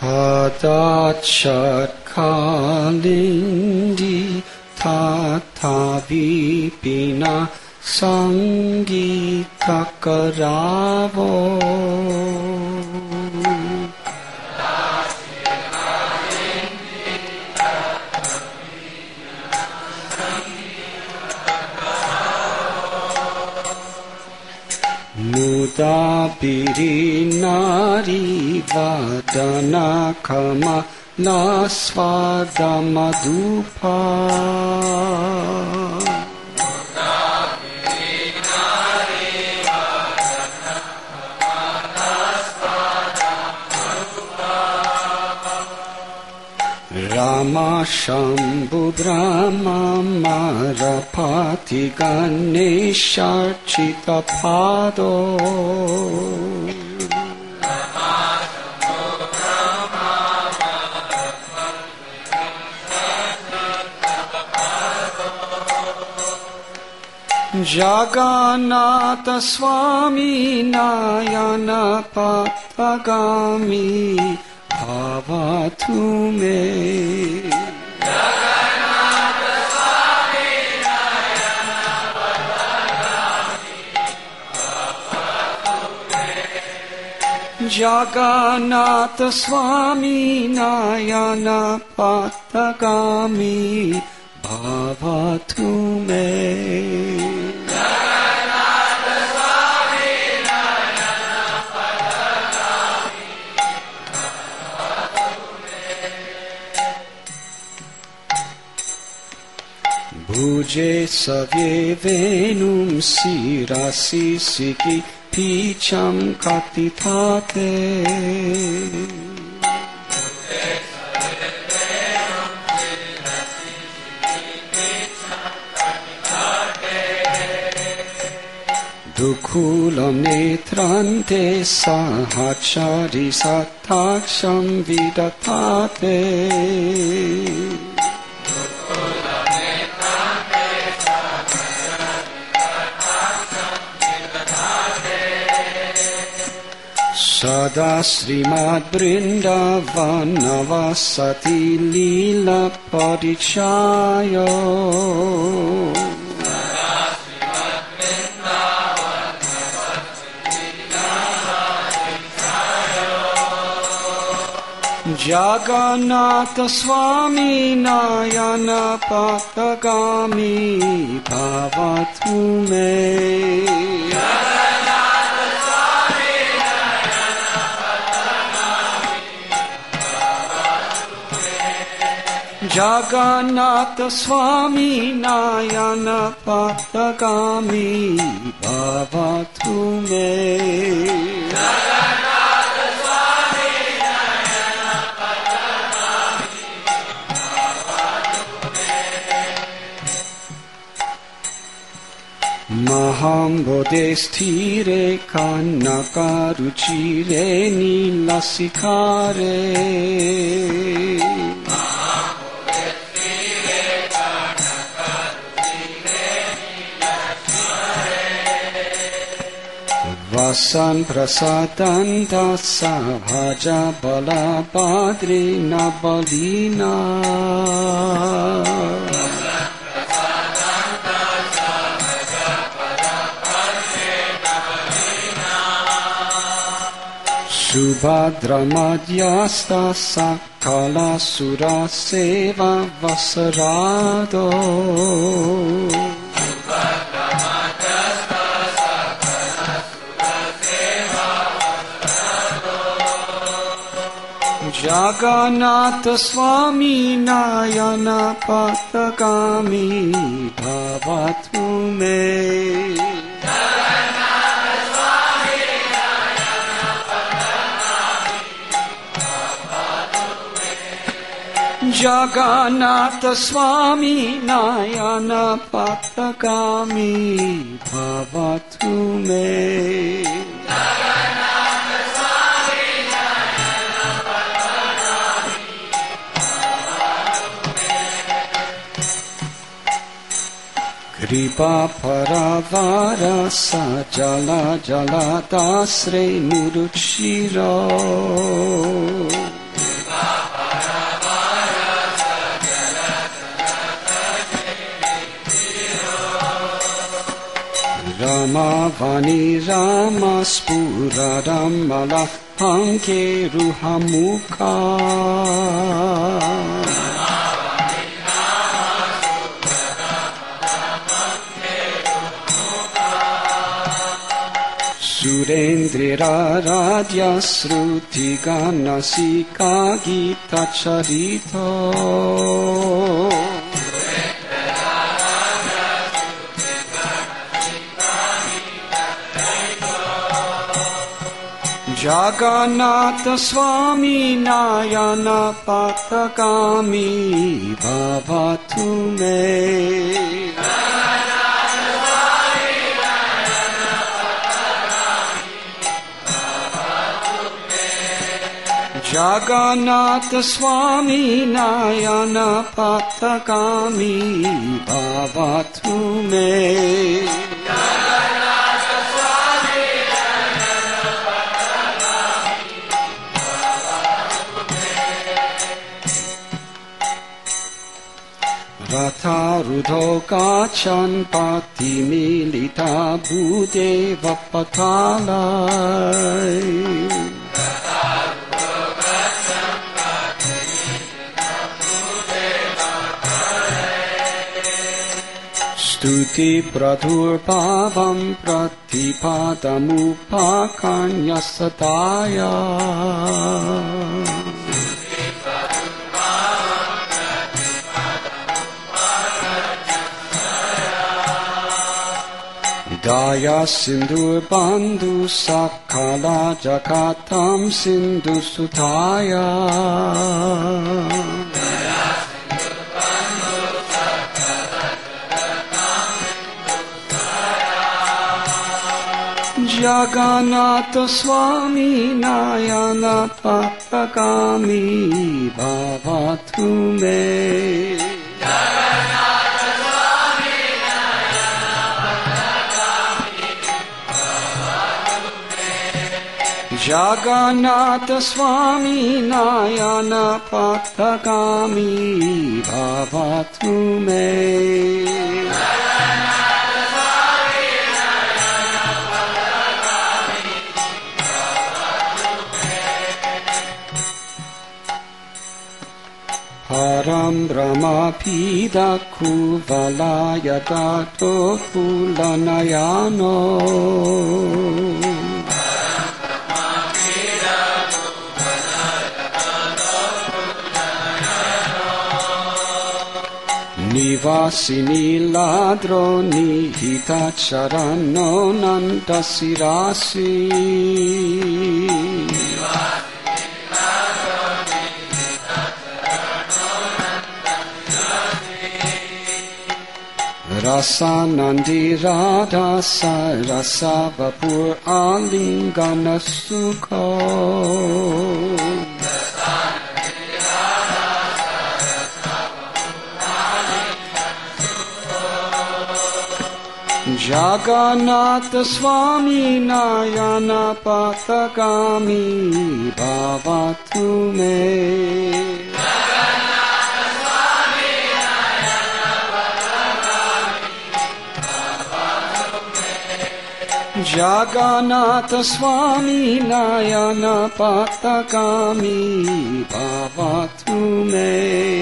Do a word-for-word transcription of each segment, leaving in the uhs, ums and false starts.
Padachatkalindi tathavipina Sangita karavo Mudapiri nari vadana kama lasvada madhupa Rama Shambhu Brahma Marapati Ganesha Chita Pado Jagannatha Swami Nayana Patagami Bhavatu me Jagannatha Swami Nayana Patagami Bhavatu me Jagannatha Swami Nayana Patagami Bhavatu me Bhuje savye venum sirasi siki picham katithate Dukhulam netrante sahachari sataksham vidatate Sada Srimad Vrindavanavasati Lila Parichayo Jagannatha Swami Nayana Patagami Bhavatu me Jagannatha Swami Nayana Patagami Bhavatu me Jagannatha Swami Nayana Patagami Bhavatu me Maham Bodhesthire Kanakaruchire Nilasikare Vasan prasadanta sahaja bala padri nabalina Subhadra madhyasta sakala sura seva vasarado Jagannatha Swami Nayana Patagami Bhavatu me Jagannatha Swami Nayana Patagami Bhavatu me Jagannatha Swami Nayana Patagami Bhavatu me Kripa paravara sajala jala dasre muruchiro Ramavani Ramaspura Ramala Panke Ruhamukha Surendra Radya Sruti Ganasika Gita Charito Jagannatha Swami Nayana Patakami Bhavatu Me Jagannatha Swami Nayana Patakami Bhavatu Me Ratha Rudho Kachan Pati Milita Budeva Patalai Stuti Pradhur Bhavam Pratipadamupakanya Sataya Daya Sindur Bandhu Sakala Jakatam Sindhu Sutaya Jagannatha Swami Nayana Patakami Bhavatu Me Jagannatha Swami Nayana Patakami Bhavatu Me Param Brahma Pidaku Valaya Dato Pulanayano Nivasini Ladro Nihita Charano Nandasirasi Rasa Nandi Radha Rasa Vapur Alingana Sukho Jagannatha Swami Nayana Patakami Bhavatu Me Jagannatha Swami Nayana Patakami Bhavatu Me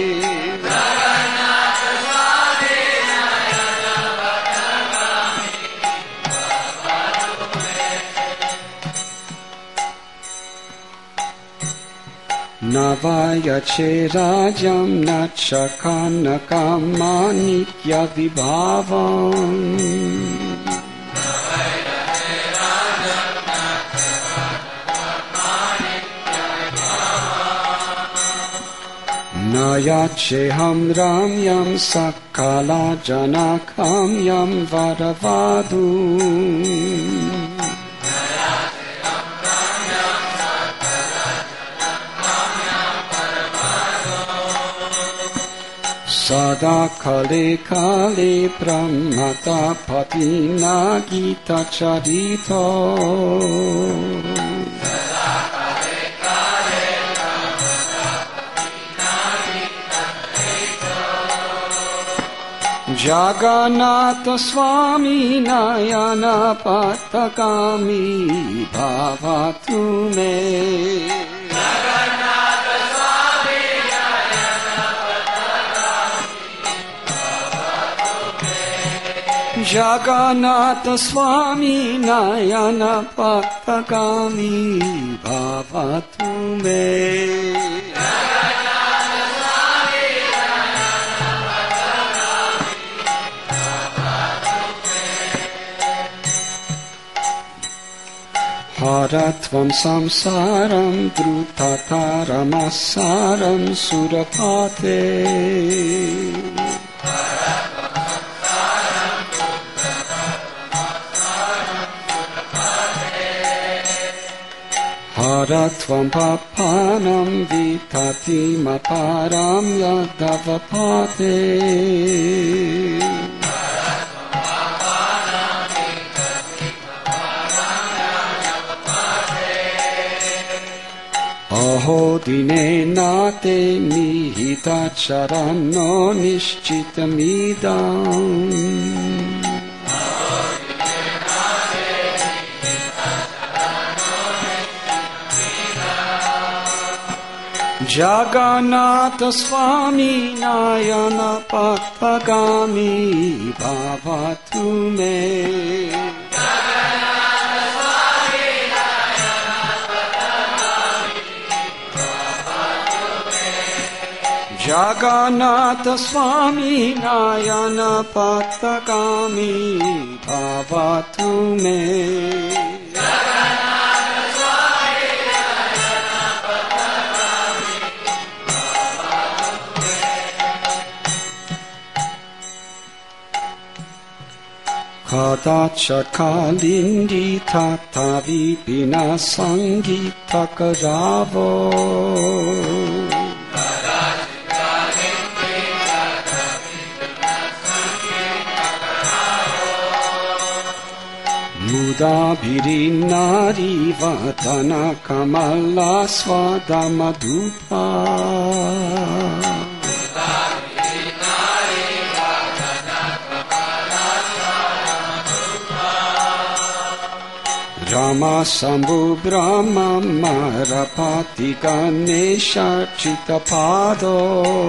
Navaya Cherajam Nachakana Kamanikya Vibhavam Nayacheham Ramyam Sakala Janakam Yam Varavadu Sada Kale Kale Brahmata Patina Gita Charito Jagannatha Swami Nayana Patagami Bhavatu me. Jagannatha Swami Nayana Patagami Bhavatu me. Jagannatha Swami Nayana Patagami Bhavatu me. Haratvam samsaram drutataram surapate. Haratvam papanam vitati maparam yadavapate. Aho dine nate nihita charano nishchitamidam. Jagannatha Swami Nayana Patagami Bhavatu me. Jagannatha Swami Nayana Patagami Bhavatu me. Jagannatha Swami Nayana Patagami Bhavatu me. Kadacha kalindi tatavi bina sangita karavo. Mudabhiri nari vatana kamala swada madhupa. Mudabhiri nari vatana kamala swada madhupa. Rama Sambhu Brahma Marapati Ganesha Chitapado.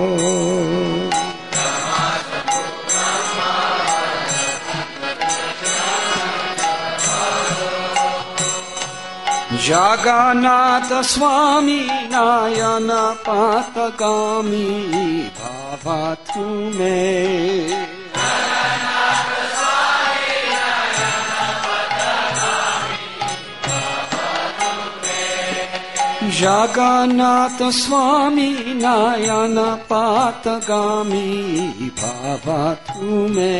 Jagannatha Swami Nayana Patagami Bhavatu me. Jagannatha Swami Nayana Patagami Bhavatu me. Jagannatha Swami Nayana Patagami Bhavatu me.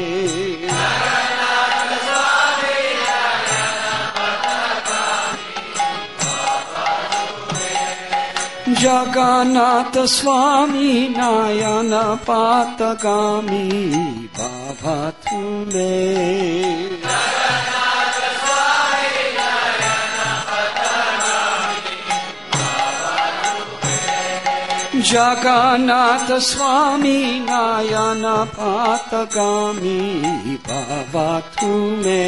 Jagannatha Swami Nayana Patagami Bhavatu me. Jagannatha Swami Nayana Patagami Bhavatu me. Jagannatha Swami Nayana Patagami Bhavatu me.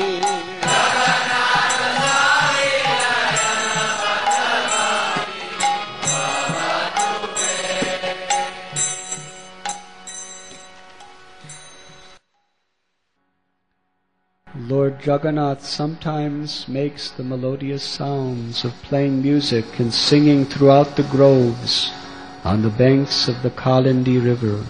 Lord Jagannath sometimes makes the melodious sounds of playing music and singing throughout the groves on the banks of the Kalindi river.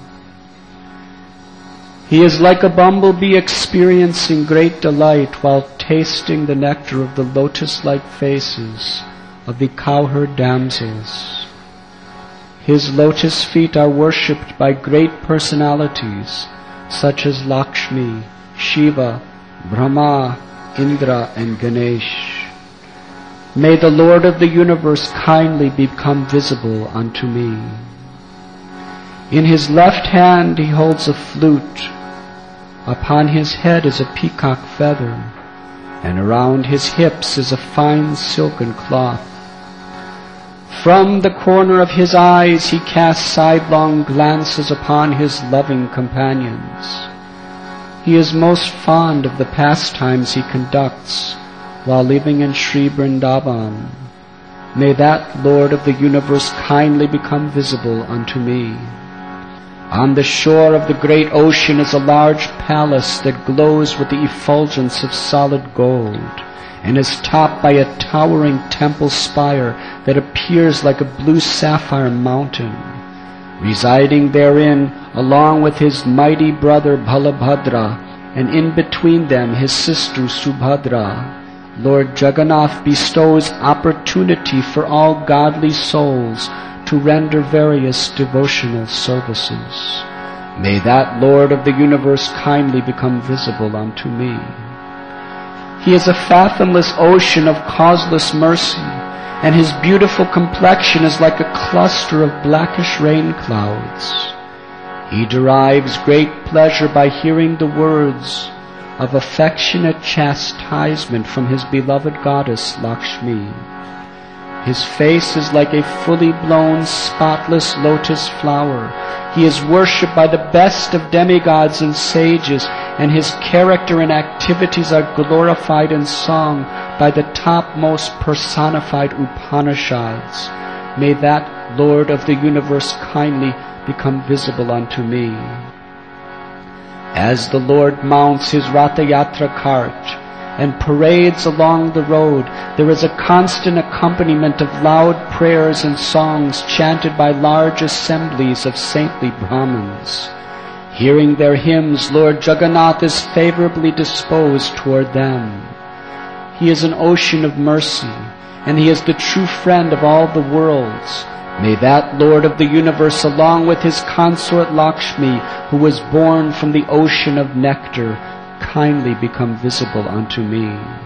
He is like a bumblebee experiencing great delight while tasting the nectar of the lotus-like faces of the cowherd damsels. His lotus feet are worshipped by great personalities such as Lakshmi, Shiva, Brahma, Indra, and Ganesh. May the Lord of the universe kindly become visible unto me. In his left hand he holds a flute. Upon his head is a peacock feather, and around his hips is a fine silken cloth. From the corner of his eyes he casts sidelong glances upon his loving companions. He is most fond of the pastimes he conducts while living in Sri Vrindavan. May that Lord of the universe kindly become visible unto me. On the shore of the great ocean is a large palace that glows with the effulgence of solid gold, and is topped by a towering temple spire that appears like a blue sapphire mountain. Residing therein, along with his mighty brother Balabhadra, and in between them his sister Subhadra, Lord Jagannath bestows opportunity for all godly souls to render various devotional services. May that Lord of the universe kindly become visible unto me. He is a fathomless ocean of causeless mercy, and his beautiful complexion is like a cluster of blackish rain clouds. He derives great pleasure by hearing the words of affectionate chastisement from his beloved goddess Lakshmi. His face is like a fully blown, spotless lotus flower. He is worshipped by the best of demigods and sages, and his character and activities are glorified in song by the topmost personified Upanishads. May that Lord of the universe kindly become visible unto me. As the Lord mounts his Ratha Yatra cart and parades along the road, there is a constant accompaniment of loud prayers and songs chanted by large assemblies of saintly Brahmins. Hearing their hymns, Lord Jagannath is favorably disposed toward them. He is an ocean of mercy, and he is the true friend of all the worlds. May that Lord of the universe, along with his consort Lakshmi, who was born from the ocean of nectar, kindly become visible unto me.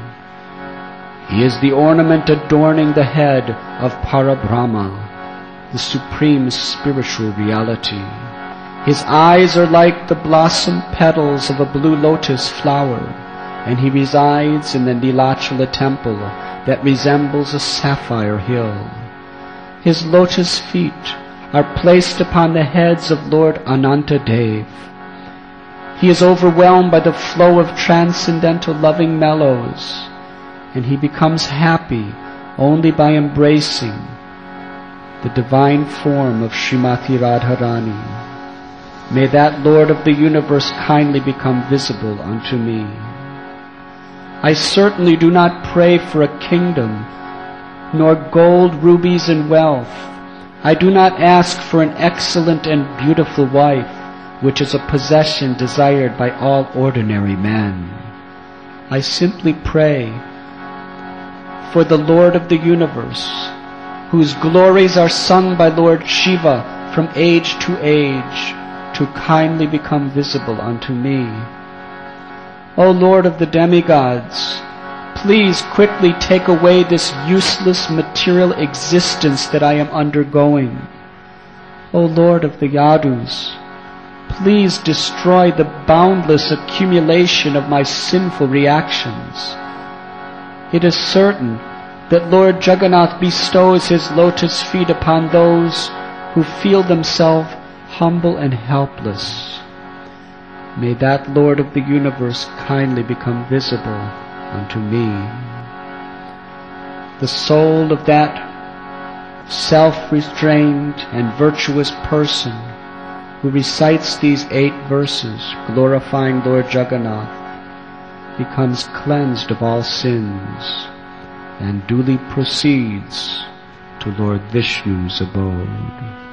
He is the ornament adorning the head of Parabrahma, the supreme spiritual reality. His eyes are like the blossom petals of a blue lotus flower, and he resides in the Nilachala temple that resembles a sapphire hill. His lotus feet are placed upon the heads of Lord Anantadev. He is overwhelmed by the flow of transcendental loving mellows, and he becomes happy only by embracing the divine form of Srimati Radharani. May that Lord of the universe kindly become visible unto me. I certainly do not pray for a kingdom, nor gold, rubies, and wealth. I do not ask for an excellent and beautiful wife, which is a possession desired by all ordinary men. I simply pray for the Lord of the universe, whose glories are sung by Lord Shiva from age to age, to kindly become visible unto me. O Lord of the demigods, please quickly take away this useless material existence that I am undergoing. O Lord of the Yadus, please destroy the boundless accumulation of my sinful reactions. It is certain that Lord Jagannath bestows his lotus feet upon those who feel themselves humble and helpless. May that Lord of the universe kindly become visible unto me. The soul of that self-restrained and virtuous person who recites these eight verses glorifying Lord Jagannath becomes cleansed of all sins and duly proceeds to Lord Vishnu's abode.